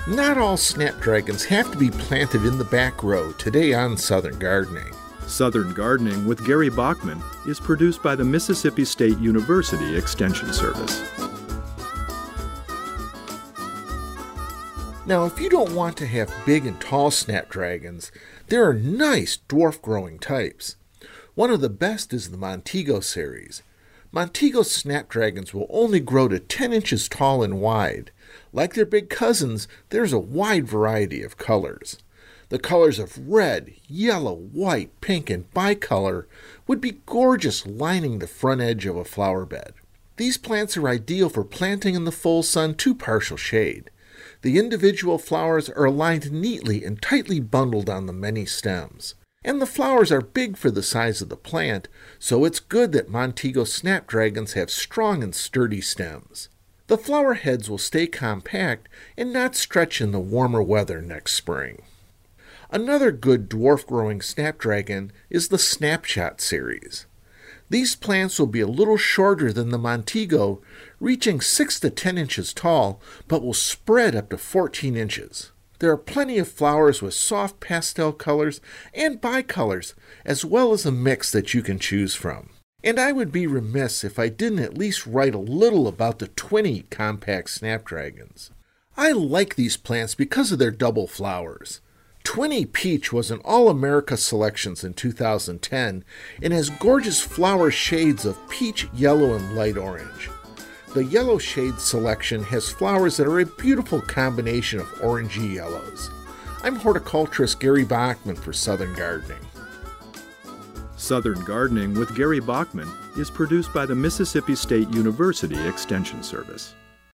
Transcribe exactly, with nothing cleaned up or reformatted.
Not all snapdragons have to be planted in the back row today on Southern Gardening. Southern Gardening with Gary Bachman is produced by the Mississippi State University Extension Service. Now, if you don't want to have big and tall snapdragons, there are nice dwarf growing types. One of the best is the Montego series. Montego snapdragons will only grow to ten inches tall and wide. Like their big cousins, there's a wide variety of colors. The colors of red, yellow, white, pink, and bicolor would be gorgeous lining the front edge of a flower bed. These plants are ideal for planting in the full sun to partial shade. The individual flowers are aligned neatly and tightly bundled on the many stems. And the flowers are big for the size of the plant, so it's good that Montego snapdragons have strong and sturdy stems. The flower heads will stay compact and not stretch in the warmer weather next spring. Another good dwarf-growing snapdragon is the Snapshot series. These plants will be a little shorter than the Montego, reaching six to ten inches tall, but will spread up to fourteen inches. There are plenty of flowers with soft pastel colors and bicolors, as well as a mix that you can choose from. And I would be remiss if I didn't at least write a little about the Twinney compact snapdragons. I like these plants because of their double flowers. Twinney Peach was in All-America selections in two thousand ten and has gorgeous flower shades of peach, yellow, and light orange. The yellow shade selection has flowers that are a beautiful combination of orangey yellows. I'm horticulturist Gary Bachman for Southern Gardening. Southern Gardening with Gary Bachman is produced by the Mississippi State University Extension Service.